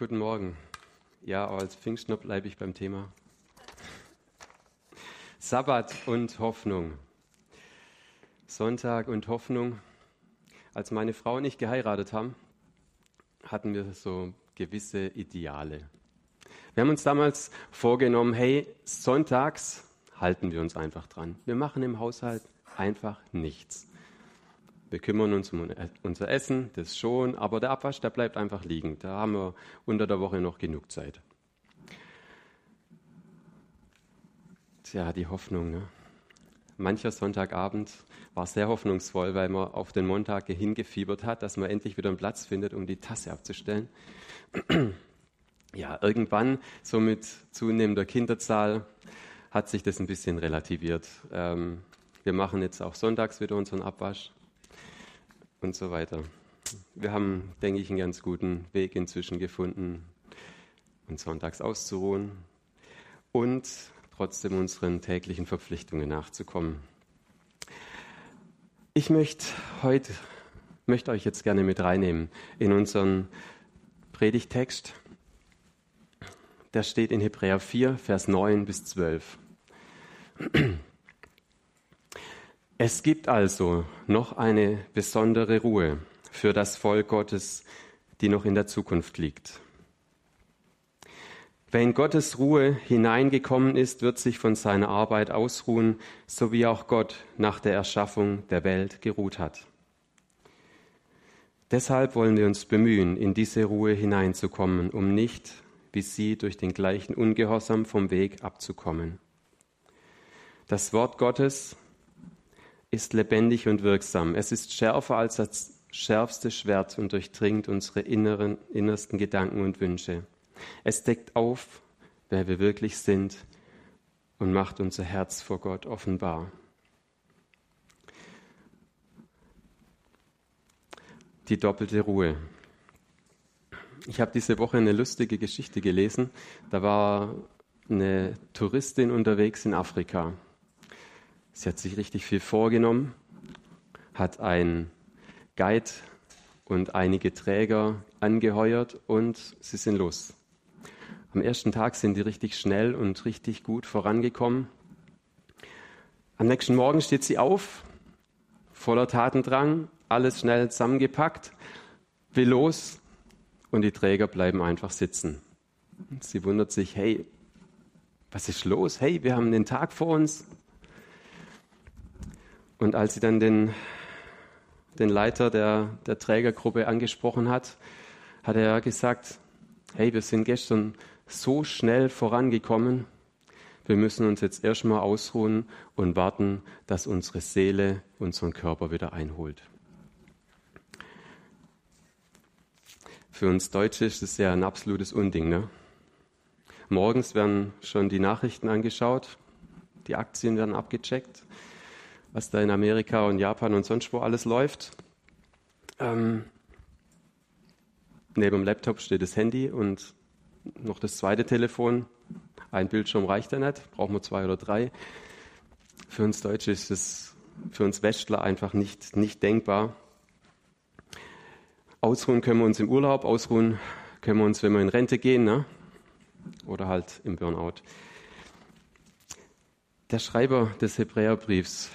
Guten Morgen. Ja, aber als Pfingstner bleibe ich beim Thema. Sabbat und Hoffnung. Sonntag und Hoffnung. Als meine Frau und ich geheiratet haben, hatten wir so gewisse Ideale. Wir haben uns damals vorgenommen, hey, sonntags halten wir uns einfach dran. Wir machen im Haushalt einfach nichts. Wir kümmern uns um unser Essen, das schon, aber der Abwasch, der bleibt einfach liegen. Da haben wir unter der Woche noch genug Zeit. Tja, die Hoffnung, ne? Mancher Sonntagabend war sehr hoffnungsvoll, weil man auf den Montag hingefiebert hat, dass man endlich wieder einen Platz findet, um die Tasse abzustellen. Ja, irgendwann, so mit zunehmender Kinderzahl, hat sich das ein bisschen relativiert. Wir machen jetzt auch sonntags wieder unseren Abwasch und so weiter. Wir haben, denke ich, einen ganz guten Weg inzwischen gefunden, uns sonntags auszuruhen und trotzdem unseren täglichen Verpflichtungen nachzukommen. Ich möchte euch jetzt gerne mit reinnehmen in unseren Predigttext. Der steht in Hebräer 4, Vers 9 bis 12. Es gibt also noch eine besondere Ruhe für das Volk Gottes, die noch in der Zukunft liegt. Wer in Gottes Ruhe hineingekommen ist, wird sich von seiner Arbeit ausruhen, so wie auch Gott nach der Erschaffung der Welt geruht hat. Deshalb wollen wir uns bemühen, in diese Ruhe hineinzukommen, um nicht, wie sie, durch den gleichen Ungehorsam vom Weg abzukommen. Das Wort Gottes ist lebendig und wirksam. Es ist schärfer als das schärfste Schwert und durchdringt unsere innersten Gedanken und Wünsche. Es deckt auf, wer wir wirklich sind und macht unser Herz vor Gott offenbar. Die doppelte Ruhe. Ich habe diese Woche eine lustige Geschichte gelesen. Da war eine Touristin unterwegs in Afrika. Sie hat sich richtig viel vorgenommen, hat einen Guide und einige Träger angeheuert und sie sind los. Am ersten Tag sind die richtig schnell und richtig gut vorangekommen. Am nächsten Morgen steht sie auf, voller Tatendrang, alles schnell zusammengepackt, will los und die Träger bleiben einfach sitzen. Sie wundert sich, hey, was ist los? Hey, wir haben den Tag vor uns. Und als sie dann den Leiter der Trägergruppe angesprochen hat, hat er gesagt, hey, wir sind gestern so schnell vorangekommen, wir müssen uns jetzt erstmal ausruhen und warten, dass unsere Seele unseren Körper wieder einholt. Für uns Deutsche ist das ja ein absolutes Unding, ne? Morgens werden schon die Nachrichten angeschaut, die Aktien werden abgecheckt, was da in Amerika und Japan und sonst wo alles läuft. Neben dem Laptop steht das Handy und noch das zweite Telefon. Ein Bildschirm reicht ja nicht, brauchen wir 2 oder 3. Für uns Deutsche ist es, für uns Westler einfach nicht denkbar. Ausruhen können wir uns im Urlaub, ausruhen können wir uns, wenn wir in Rente gehen, ne? Oder halt im Burnout. Der Schreiber des Hebräerbriefs,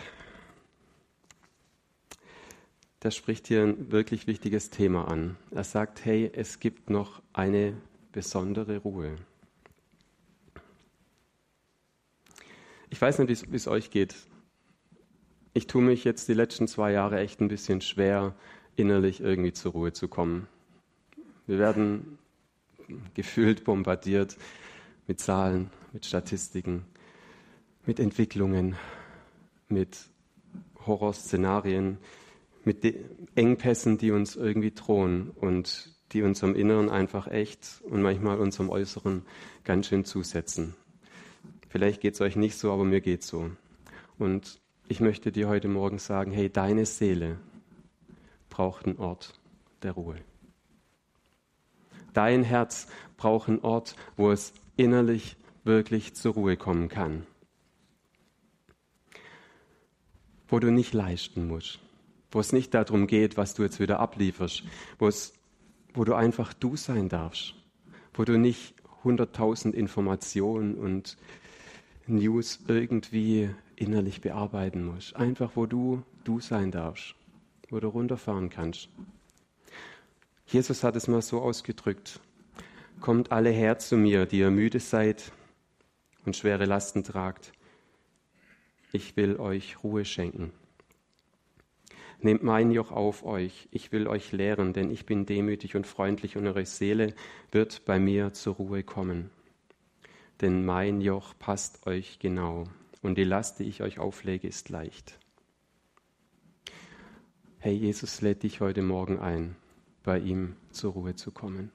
der spricht hier ein wirklich wichtiges Thema an. Er sagt, hey, es gibt noch eine besondere Ruhe. Ich weiß nicht, wie es euch geht. Ich tue mich jetzt die letzten 2 Jahre echt ein bisschen schwer, innerlich irgendwie zur Ruhe zu kommen. Wir werden gefühlt bombardiert mit Zahlen, mit Statistiken, mit Entwicklungen, mit Horrorszenarien, mit Engpässen, die uns irgendwie drohen und die unserem Inneren einfach echt und manchmal unserem Äußeren ganz schön zusetzen. Vielleicht geht es euch nicht so, aber mir geht es so. Und ich möchte dir heute Morgen sagen, hey, deine Seele braucht einen Ort der Ruhe. Dein Herz braucht einen Ort, wo es innerlich wirklich zur Ruhe kommen kann. Wo du nicht leisten musst. Wo es nicht darum geht, was du jetzt wieder ablieferst. Wo du einfach du sein darfst. wo du nicht 100.000 Informationen und News irgendwie innerlich bearbeiten musst. Einfach, wo du sein darfst, wo du runterfahren kannst. Jesus hat es mal so ausgedrückt: Kommt alle her zu mir, die ihr müde seid und schwere Lasten tragt. Ich will euch Ruhe schenken. Nehmt mein Joch auf euch, ich will euch lehren, denn ich bin demütig und freundlich und eure Seele wird bei mir zur Ruhe kommen. Denn mein Joch passt euch genau und die Last, die ich euch auflege, ist leicht. Hey, Jesus lädt dich heute Morgen ein, bei ihm zur Ruhe zu kommen.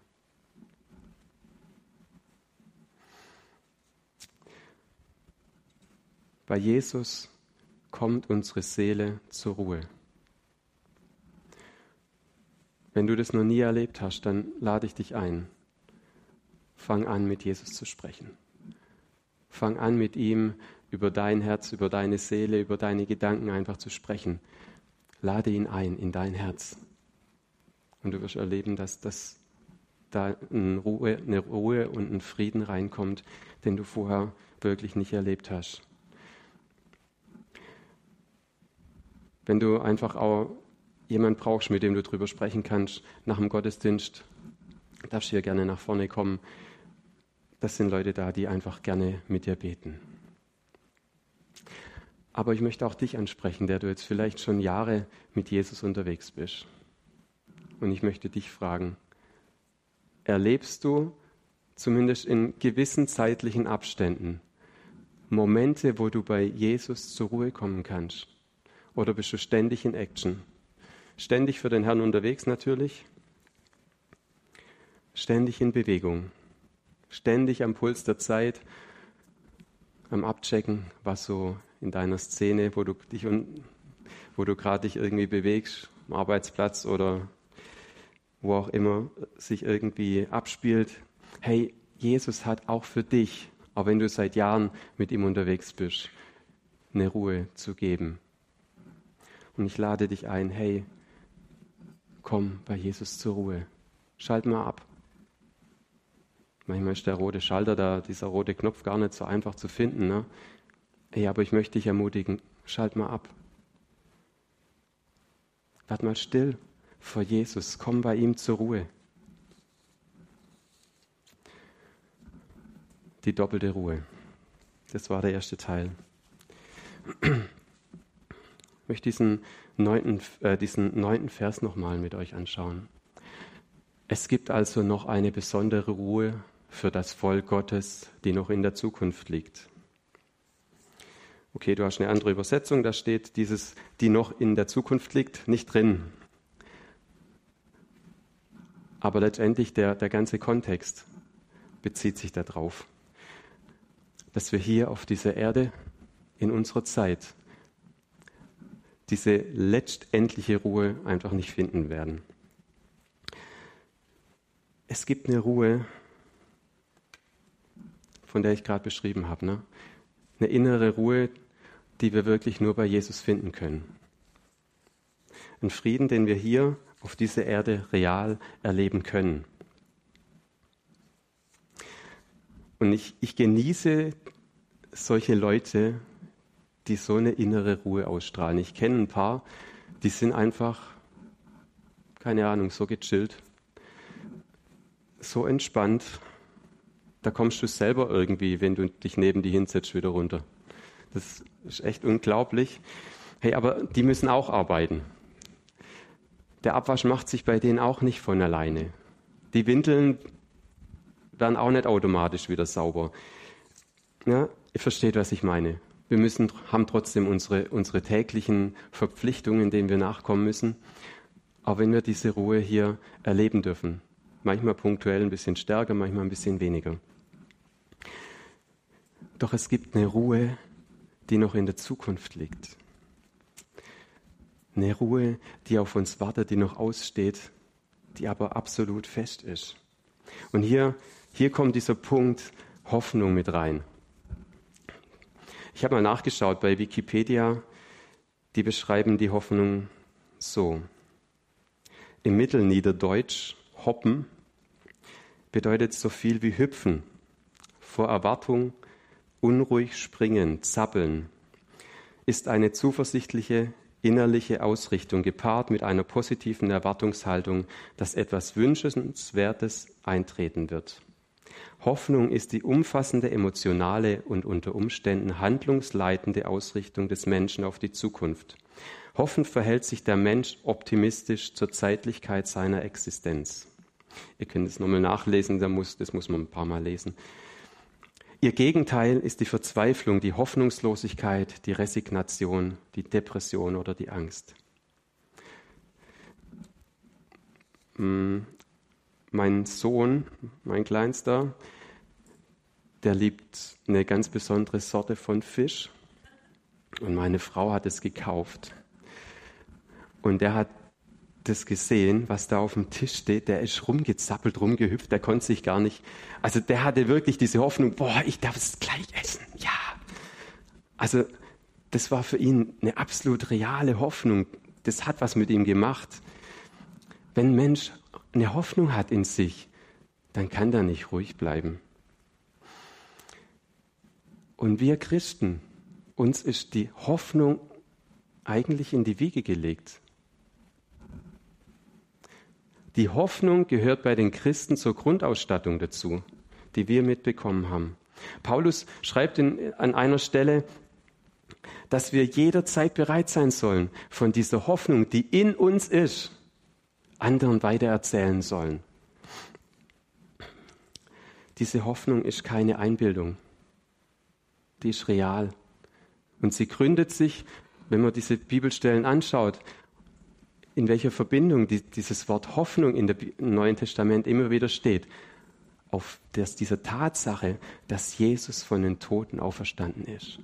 Bei Jesus kommt unsere Seele zur Ruhe. Wenn du das noch nie erlebt hast, dann lade ich dich ein. Fang an, mit Jesus zu sprechen. Fang an, mit ihm über dein Herz, über deine Seele, über deine Gedanken einfach zu sprechen. Lade ihn ein in dein Herz. Und du wirst erleben, dass da eine Ruhe und ein Frieden reinkommt, den du vorher wirklich nicht erlebt hast. Wenn du einfach auch jemand brauchst, mit dem du drüber sprechen kannst, nach dem Gottesdienst, darfst du hier gerne nach vorne kommen. Das sind Leute da, die einfach gerne mit dir beten. Aber ich möchte auch dich ansprechen, der du jetzt vielleicht schon Jahre mit Jesus unterwegs bist. Und ich möchte dich fragen: Erlebst du zumindest in gewissen zeitlichen Abständen Momente, wo du bei Jesus zur Ruhe kommen kannst? Oder bist du ständig in Action? Ständig für den Herrn unterwegs natürlich, ständig in Bewegung, ständig am Puls der Zeit, am Abchecken, was so in deiner Szene, wo du gerade dich irgendwie bewegst, am Arbeitsplatz oder wo auch immer sich irgendwie abspielt. Hey, Jesus hat auch für dich, auch wenn du seit Jahren mit ihm unterwegs bist, eine Ruhe zu geben. Und ich lade dich ein: Hey, komm bei Jesus zur Ruhe. Schalt mal ab. Manchmal ist der rote Schalter da, dieser rote Knopf, gar nicht so einfach zu finden. Ne? Hey, aber ich möchte dich ermutigen: Schalt mal ab. Werd mal still vor Jesus. Komm bei ihm zur Ruhe. Die doppelte Ruhe. Das war der erste Teil. Ich möchte diesen 9. Vers nochmal mit euch anschauen. Es gibt also noch eine besondere Ruhe für das Volk Gottes, die noch in der Zukunft liegt. Okay, du hast eine andere Übersetzung, da steht dieses, die noch in der Zukunft liegt, nicht drin. Aber letztendlich der ganze Kontext bezieht sich darauf, dass wir hier auf dieser Erde in unserer Zeit diese letztendliche Ruhe einfach nicht finden werden. Es gibt eine Ruhe, von der ich gerade beschrieben habe, ne? Eine innere Ruhe, die wir wirklich nur bei Jesus finden können. Ein Frieden, den wir hier auf dieser Erde real erleben können. Und ich genieße solche Leute, die so eine innere Ruhe ausstrahlen. Ich kenne ein paar, die sind einfach, keine Ahnung, so gechillt, so entspannt. Da kommst du selber irgendwie, wenn du dich neben die hinsetzt, wieder runter. Das ist echt unglaublich. Hey, aber die müssen auch arbeiten. Der Abwasch macht sich bei denen auch nicht von alleine. Die Windeln werden auch nicht automatisch wieder sauber. Ja, ihr versteht, was ich meine. Wir haben trotzdem unsere täglichen Verpflichtungen, denen wir nachkommen müssen. Auch wenn wir diese Ruhe hier erleben dürfen. Manchmal punktuell ein bisschen stärker, manchmal ein bisschen weniger. Doch es gibt eine Ruhe, die noch in der Zukunft liegt. Eine Ruhe, die auf uns wartet, die noch aussteht, die aber absolut fest ist. Und hier kommt dieser Punkt Hoffnung mit rein. Ich habe mal nachgeschaut bei Wikipedia, die beschreiben die Hoffnung so. Im Mittelniederdeutsch hoppen bedeutet so viel wie hüpfen, vor Erwartung, unruhig springen, zappeln, ist eine zuversichtliche innerliche Ausrichtung gepaart mit einer positiven Erwartungshaltung, dass etwas Wünschenswertes eintreten wird. Hoffnung ist die umfassende emotionale und unter Umständen handlungsleitende Ausrichtung des Menschen auf die Zukunft. Hoffend verhält sich der Mensch optimistisch zur Zeitlichkeit seiner Existenz. Ihr könnt es nochmal nachlesen, das muss man ein paar Mal lesen. Ihr Gegenteil ist die Verzweiflung, die Hoffnungslosigkeit, die Resignation, die Depression oder die Angst. Mein Sohn, mein Kleinster, der liebt eine ganz besondere Sorte von Fisch und meine Frau hat es gekauft. Und der hat das gesehen, was da auf dem Tisch steht, der ist rumgezappelt, rumgehüpft, der konnte sich gar nicht, also der hatte wirklich diese Hoffnung, ich darf es gleich essen, ja. Also das war für ihn eine absolut reale Hoffnung, das hat was mit ihm gemacht. Wenn ein Mensch eine Hoffnung hat in sich, dann kann der nicht ruhig bleiben. Und wir Christen, uns ist die Hoffnung eigentlich in die Wiege gelegt. Die Hoffnung gehört bei den Christen zur Grundausstattung dazu, die wir mitbekommen haben. Paulus schreibt an einer Stelle, dass wir jederzeit bereit sein sollen, von dieser Hoffnung, die in uns ist, anderen weitererzählen sollen. Diese Hoffnung ist keine Einbildung, die ist real. Und sie gründet sich, wenn man diese Bibelstellen anschaut, in welcher Verbindung dieses Wort Hoffnung im Neuen Testament immer wieder steht, auf dieser Tatsache, dass Jesus von den Toten auferstanden ist.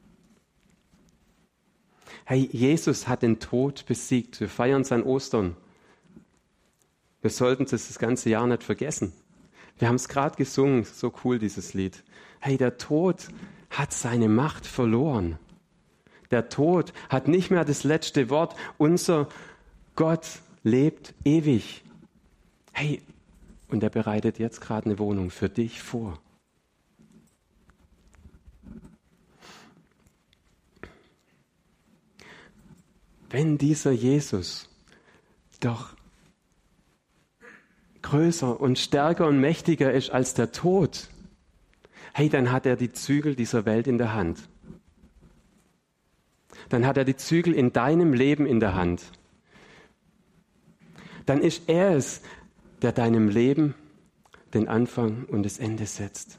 Hey, Jesus hat den Tod besiegt. Wir feiern es an Ostern. Wir sollten es das ganze Jahr nicht vergessen. Wir haben es gerade gesungen, so cool dieses Lied. Hey, der Tod hat seine Macht verloren. Der Tod hat nicht mehr das letzte Wort. Unser Gott lebt ewig. Hey, und er bereitet jetzt gerade eine Wohnung für dich vor. Wenn dieser Jesus doch größer und stärker und mächtiger ist als der Tod, hey, dann hat er die Zügel dieser Welt in der Hand. Dann hat er die Zügel in deinem Leben in der Hand. Dann ist er es, der deinem Leben den Anfang und das Ende setzt.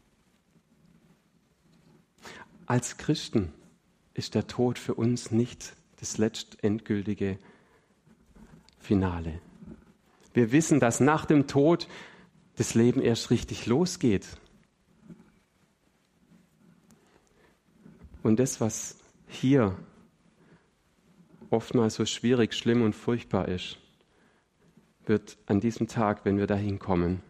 Als Christen ist der Tod für uns nicht das letztendgültige Finale. Wir wissen, dass nach dem Tod das Leben erst richtig losgeht. Und das, was hier oftmals so schwierig, schlimm und furchtbar ist, wird an diesem Tag, wenn wir dahin kommen,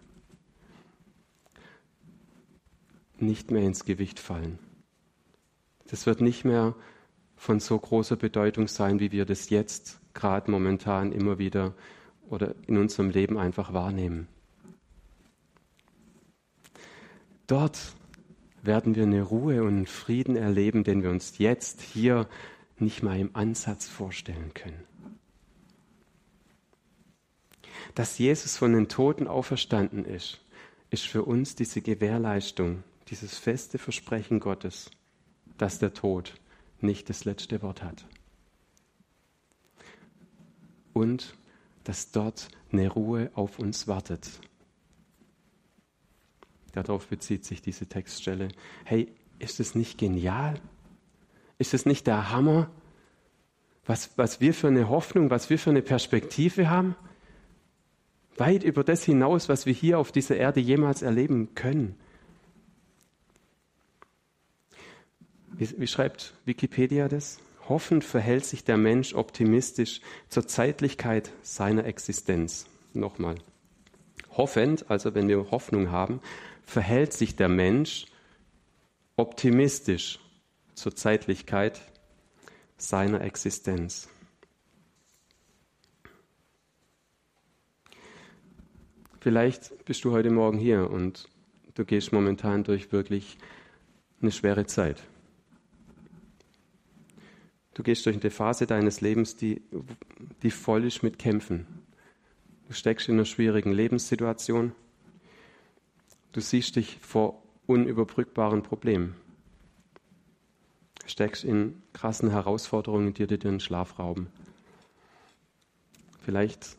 nicht mehr ins Gewicht fallen. Das wird nicht mehr von so großer Bedeutung sein, wie wir das jetzt gerade momentan immer wieder oder in unserem Leben einfach wahrnehmen. Dort werden wir eine Ruhe und einen Frieden erleben, den wir uns jetzt hier nicht mal im Ansatz vorstellen können. Dass Jesus von den Toten auferstanden ist, ist für uns diese Gewährleistung, dieses feste Versprechen Gottes, dass der Tod nicht das letzte Wort hat. Und dass dort eine Ruhe auf uns wartet. Darauf bezieht sich diese Textstelle. Hey, ist es nicht genial? Ist es nicht der Hammer? Was wir für eine Hoffnung, was wir für eine Perspektive haben? Weit über das hinaus, was wir hier auf dieser Erde jemals erleben können. Wie schreibt Wikipedia das? Hoffend verhält sich der Mensch optimistisch zur Zeitlichkeit seiner Existenz. Nochmal. Hoffend, also wenn wir Hoffnung haben, verhält sich der Mensch optimistisch zur Zeitlichkeit seiner Existenz. Vielleicht bist du heute Morgen hier und du gehst momentan durch wirklich eine schwere Zeit. Du gehst durch eine Phase deines Lebens, die voll ist mit Kämpfen. Du steckst in einer schwierigen Lebenssituation. Du siehst dich vor unüberbrückbaren Problemen. Du steckst in krassen Herausforderungen, die dir den Schlaf rauben. Vielleicht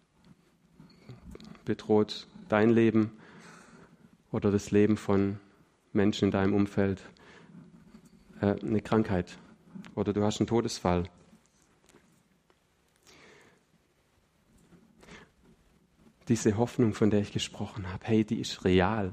bedroht dein Leben oder das Leben von Menschen in deinem Umfeld eine Krankheit oder du hast einen Todesfall. Diese Hoffnung, von der ich gesprochen habe, hey, die ist real.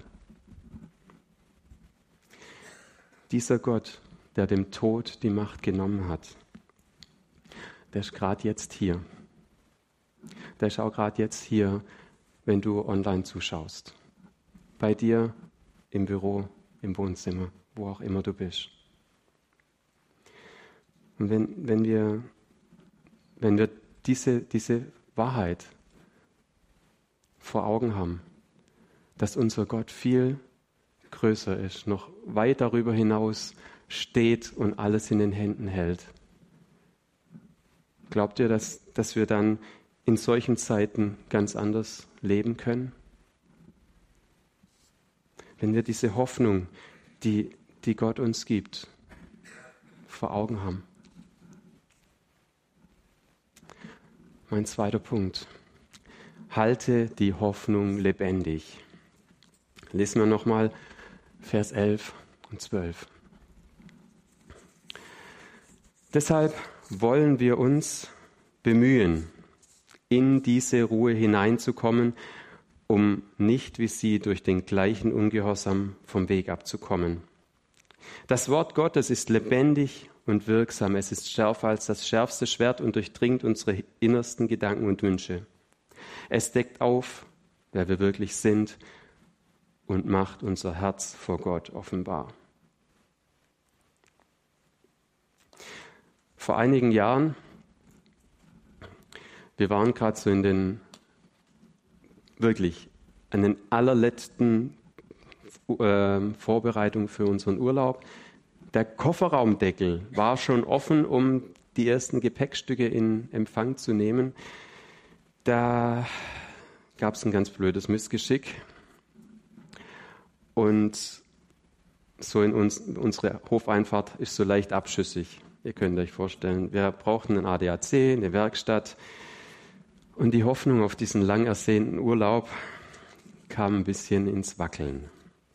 Dieser Gott, der dem Tod die Macht genommen hat, der ist gerade jetzt hier. Der ist auch gerade jetzt hier, wenn du online zuschaust. Bei dir, im Büro, im Wohnzimmer, wo auch immer du bist. Und wenn wir diese Wahrheit vor Augen haben, dass unser Gott viel größer ist, noch weit darüber hinaus steht und alles in den Händen hält. Glaubt ihr, dass wir dann in solchen Zeiten ganz anders leben können? Wenn wir diese Hoffnung, die Gott uns gibt, vor Augen haben. Mein zweiter Punkt. Halte die Hoffnung lebendig. Lesen wir nochmal Vers 11 und 12. Deshalb wollen wir uns bemühen, in diese Ruhe hineinzukommen, um nicht wie sie durch den gleichen Ungehorsam vom Weg abzukommen. Das Wort Gottes ist lebendig und wirksam. Es ist schärfer als das schärfste Schwert und durchdringt unsere innersten Gedanken und Wünsche. Es deckt auf, wer wir wirklich sind und macht unser Herz vor Gott offenbar. Vor einigen Jahren, wir waren gerade so in den allerletzten Vorbereitungen für unseren Urlaub. Der Kofferraumdeckel war schon offen, um die ersten Gepäckstücke in Empfang zu nehmen. Da gab es ein ganz blödes Missgeschick. Und so in unsere Hofeinfahrt ist so leicht abschüssig. Ihr könnt euch vorstellen, wir brauchten einen ADAC, eine Werkstatt. Und die Hoffnung auf diesen lang ersehnten Urlaub kam ein bisschen ins Wackeln.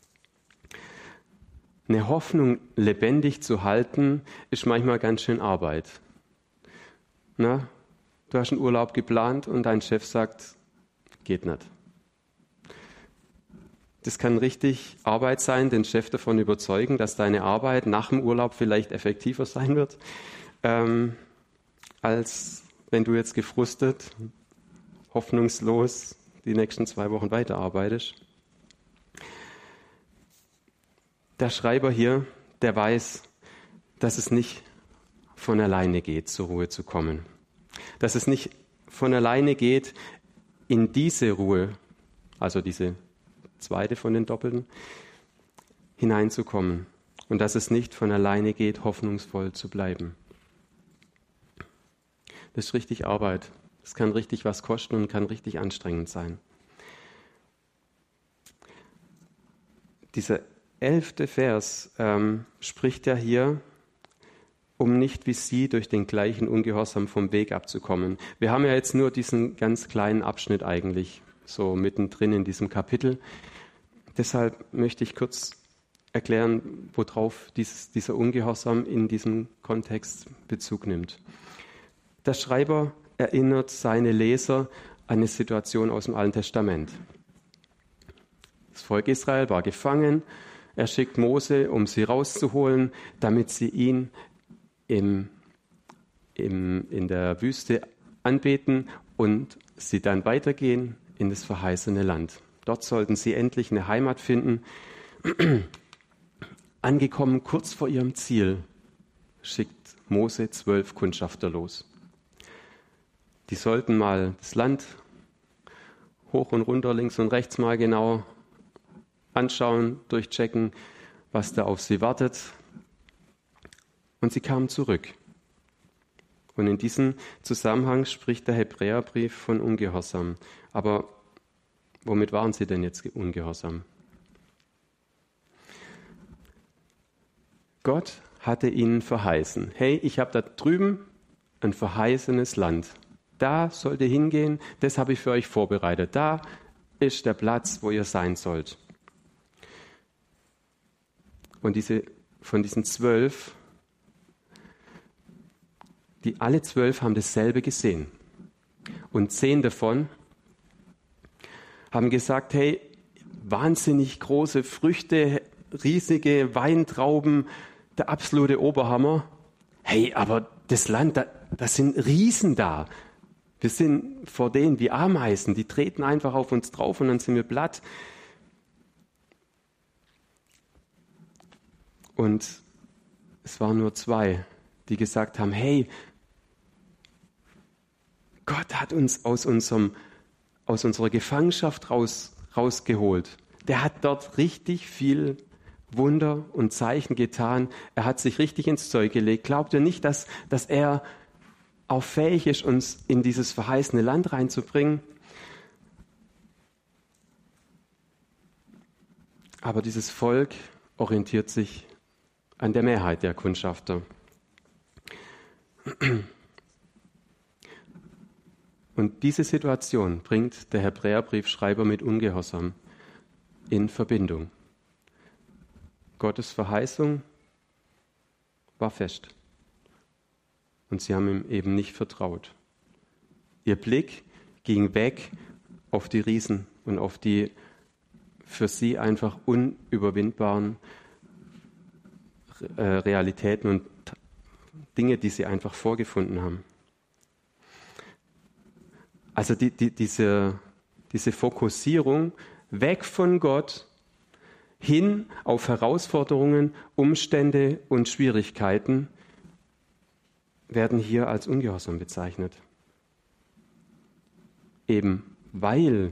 Eine Hoffnung lebendig zu halten, ist manchmal ganz schön Arbeit. Na, du hast einen Urlaub geplant und dein Chef sagt, geht nicht. Das kann richtig Arbeit sein, den Chef davon überzeugen, dass deine Arbeit nach dem Urlaub vielleicht effektiver sein wird, als wenn du jetzt gefrustet, hoffnungslos die nächsten 2 Wochen weiterarbeitest. Der Schreiber hier, der weiß, dass es nicht von alleine geht, zur Ruhe zu kommen. Dass es nicht von alleine geht, in diese Ruhe, also diese zweite von den Doppelten, hineinzukommen. Und dass es nicht von alleine geht, hoffnungsvoll zu bleiben. Das ist richtig Arbeit. Das kann richtig was kosten und kann richtig anstrengend sein. Dieser 11. Vers spricht ja hier, um nicht wie sie durch den gleichen Ungehorsam vom Weg abzukommen. Wir haben ja jetzt nur diesen ganz kleinen Abschnitt eigentlich, so mittendrin in diesem Kapitel. Deshalb möchte ich kurz erklären, worauf dieser Ungehorsam in diesem Kontext Bezug nimmt. Der Schreiber erinnert seine Leser an eine Situation aus dem Alten Testament. Das Volk Israel war gefangen. Er schickt Mose, um sie rauszuholen, damit sie ihn in der Wüste anbeten und sie dann weitergehen in das verheißene Land. Dort sollten sie endlich eine Heimat finden. Angekommen kurz vor ihrem Ziel, schickt Mose 12 Kundschafter los. Die sollten mal das Land hoch und runter, links und rechts mal genau anschauen, durchchecken, was da auf sie wartet. Und sie kamen zurück. Und in diesem Zusammenhang spricht der Hebräerbrief von Ungehorsam. Aber womit waren sie denn jetzt ungehorsam? Gott hatte ihnen verheißen, hey, ich habe da drüben ein verheißenes Land. Da sollt ihr hingehen, das habe ich für euch vorbereitet. Da ist der Platz, wo ihr sein sollt. Und von diesen 12, alle 12 haben dasselbe gesehen. Und 10 davon haben gesagt, hey, wahnsinnig große Früchte, riesige Weintrauben, der absolute Oberhammer. Hey, aber das Land, da sind Riesen da. Wir sind vor denen wie Ameisen, die treten einfach auf uns drauf und dann sind wir platt. Und es waren nur 2, die gesagt haben, hey, Gott hat uns aus unserer Gefangenschaft rausgeholt. Der hat dort richtig viel Wunder und Zeichen getan. Er hat sich richtig ins Zeug gelegt. Glaubt ihr nicht, dass er auch fähig ist, uns in dieses verheißene Land reinzubringen? Aber dieses Volk orientiert sich an der Mehrheit der Kundschafter. Und diese Situation bringt der Hebräerbriefschreiber mit Ungehorsam in Verbindung. Gottes Verheißung war fest. Und sie haben ihm eben nicht vertraut. Ihr Blick ging weg auf die Riesen und auf die für sie einfach unüberwindbaren Realitäten und Dinge, die sie einfach vorgefunden haben. Also diese Fokussierung weg von Gott hin auf Herausforderungen, Umstände und Schwierigkeiten werden hier als Ungehorsam bezeichnet. Eben weil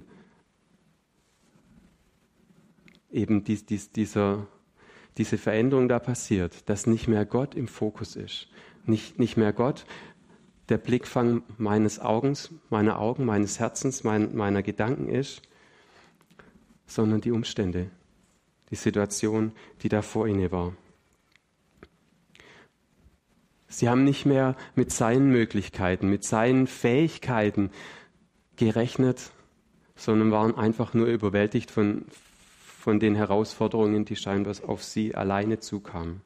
eben diese Veränderung da passiert, dass nicht mehr Gott im Fokus ist. Nicht mehr Gott der Blickfang meines Augens, meiner Augen, meines Herzens, meiner Gedanken ist, sondern die Umstände, die Situation, die da vor ihnen war. Sie haben nicht mehr mit seinen Möglichkeiten, mit seinen Fähigkeiten gerechnet, sondern waren einfach nur überwältigt von den Herausforderungen, die scheinbar auf sie alleine zukamen.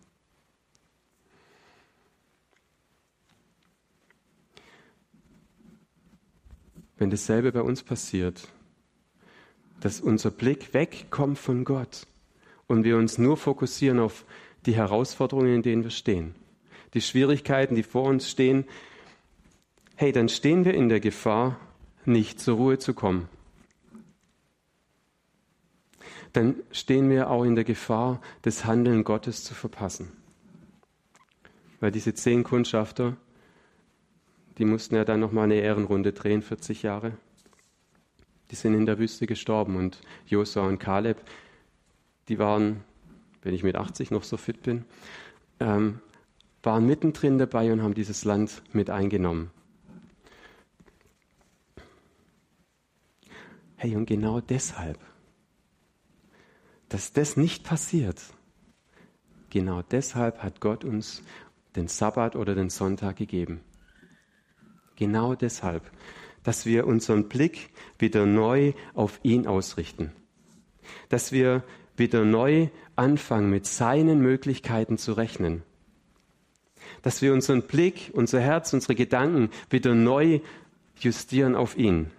Wenn dasselbe bei uns passiert, dass unser Blick wegkommt von Gott und wir uns nur fokussieren auf die Herausforderungen, in denen wir stehen, die Schwierigkeiten, die vor uns stehen, hey, dann stehen wir in der Gefahr, nicht zur Ruhe zu kommen. Dann stehen wir auch in der Gefahr, das Handeln Gottes zu verpassen. Weil diese 10 Kundschafter, die mussten ja dann nochmal eine Ehrenrunde drehen, 40 Jahre. Die sind in der Wüste gestorben und Josua und Kaleb, die waren, wenn ich mit 80 noch so fit bin, waren mittendrin dabei und haben dieses Land mit eingenommen. Hey, und genau deshalb, dass das nicht passiert, genau deshalb hat Gott uns den Sabbat oder den Sonntag gegeben. Genau deshalb, dass wir unseren Blick wieder neu auf ihn ausrichten. Dass wir wieder neu anfangen, mit seinen Möglichkeiten zu rechnen. Dass wir unseren Blick, unser Herz, unsere Gedanken wieder neu justieren auf ihn.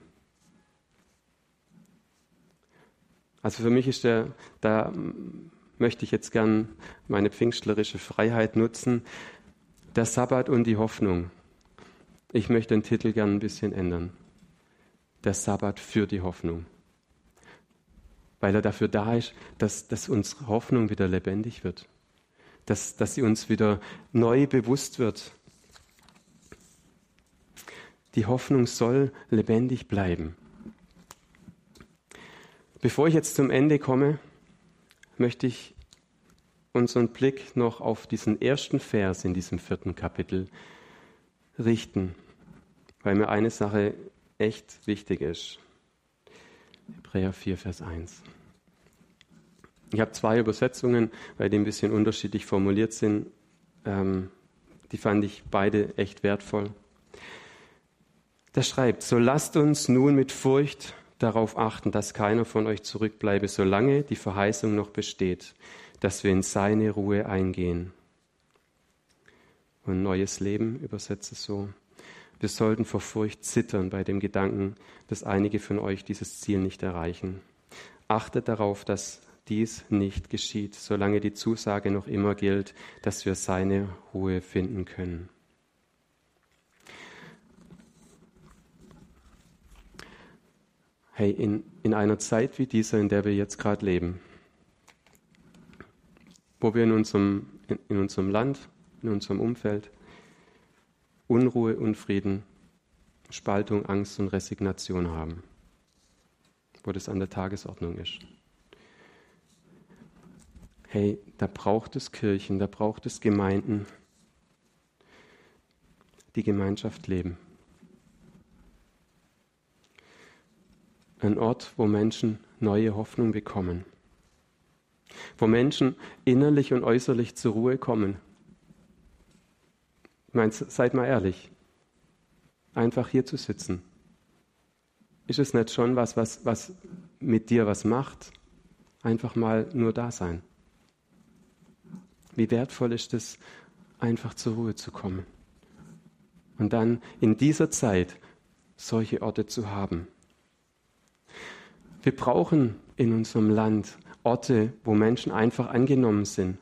Also für mich ist da möchte ich jetzt gern meine pfingstlerische Freiheit nutzen, der Sabbat und die Hoffnung. Ich möchte den Titel gern ein bisschen ändern. Der Sabbat für die Hoffnung. Weil er dafür da ist, dass unsere Hoffnung wieder lebendig wird. Dass sie uns wieder neu bewusst wird. Die Hoffnung soll lebendig bleiben. Bevor ich jetzt zum Ende komme, möchte ich unseren Blick noch auf diesen ersten Vers in diesem 4. Kapitel richten, weil mir eine Sache echt wichtig ist. Hebräer 4, Vers 1. Ich habe 2 Übersetzungen, weil die ein bisschen unterschiedlich formuliert sind. Die fand ich beide echt wertvoll. Da schreibt: So lasst uns nun mit Furcht darauf achten, dass keiner von euch zurückbleibe, solange die Verheißung noch besteht, dass wir in seine Ruhe eingehen. Und neues Leben übersetzt es so: Wir sollten vor Furcht zittern bei dem Gedanken, dass einige von euch dieses Ziel nicht erreichen. Achtet darauf, dass dies nicht geschieht, solange die Zusage noch immer gilt, dass wir seine Ruhe finden können. Hey, in einer Zeit wie dieser, in der wir jetzt gerade leben, wo wir in unserem Land, in unserem Umfeld Unruhe, Unfrieden, Spaltung, Angst und Resignation haben, wo das an der Tagesordnung ist. Hey, da braucht es Kirchen, da braucht es Gemeinden, die Gemeinschaft leben. Ein Ort, wo Menschen neue Hoffnung bekommen, wo Menschen innerlich und äußerlich zur Ruhe kommen. Ich meine, seid mal ehrlich, einfach hier zu sitzen. Ist es nicht schon was mit dir was macht? Einfach mal nur da sein. Wie wertvoll ist es, einfach zur Ruhe zu kommen. Und dann in dieser Zeit solche Orte zu haben. Wir brauchen in unserem Land Orte, wo Menschen einfach angenommen sind,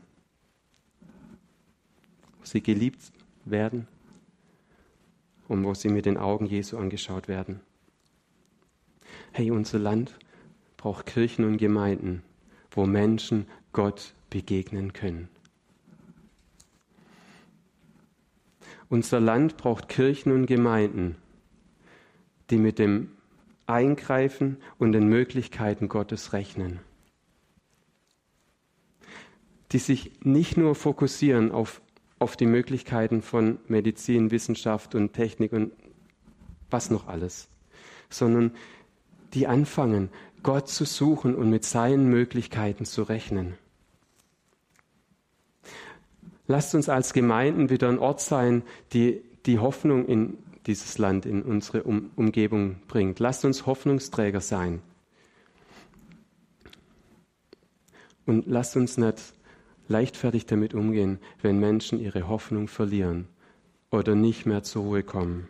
wo sie geliebt werden und wo sie mit den Augen Jesu angeschaut werden. Hey, unser Land braucht Kirchen und Gemeinden, wo Menschen Gott begegnen können. Unser Land braucht Kirchen und Gemeinden, die mit dem Eingreifen und den Möglichkeiten Gottes rechnen. Die sich nicht nur fokussieren auf die Möglichkeiten von Medizin, Wissenschaft und Technik und was noch alles, sondern die anfangen, Gott zu suchen und mit seinen Möglichkeiten zu rechnen. Lasst uns als Gemeinden wieder ein Ort sein, die Hoffnung in dieses Land, in unsere Umgebung bringt. Lasst uns Hoffnungsträger sein. Und lasst uns nicht leichtfertig damit umgehen, wenn Menschen ihre Hoffnung verlieren oder nicht mehr zur Ruhe kommen.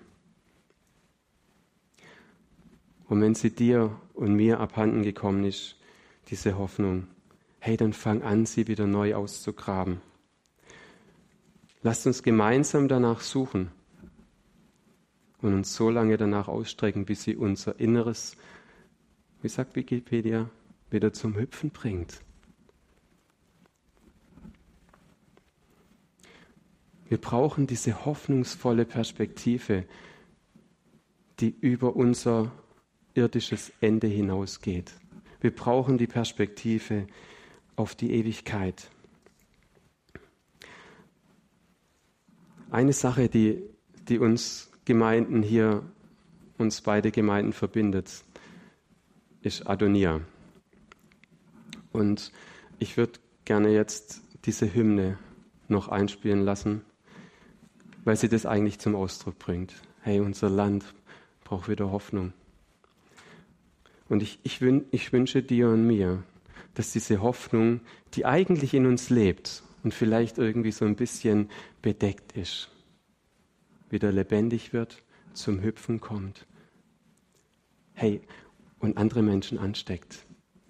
Und wenn sie dir und mir abhanden gekommen ist, diese Hoffnung, hey, dann fang an, sie wieder neu auszugraben. Lasst uns gemeinsam danach suchen und uns so lange danach ausstrecken, bis sie unser Inneres, wie sagt Wikipedia, wieder zum Hüpfen bringt. Wir brauchen diese hoffnungsvolle Perspektive, die über unser irdisches Ende hinausgeht. Wir brauchen die Perspektive auf die Ewigkeit. Eine Sache, die uns Gemeinden hier, uns beide Gemeinden verbindet, ist Adonia. Und ich würde gerne jetzt diese Hymne noch einspielen lassen, weil sie das eigentlich zum Ausdruck bringt. Hey, unser Land braucht wieder Hoffnung. Und ich wünsche dir und mir, dass diese Hoffnung, die eigentlich in uns lebt und vielleicht irgendwie so ein bisschen bedeckt ist, wieder lebendig wird, zum Hüpfen kommt. Hey, und andere Menschen ansteckt.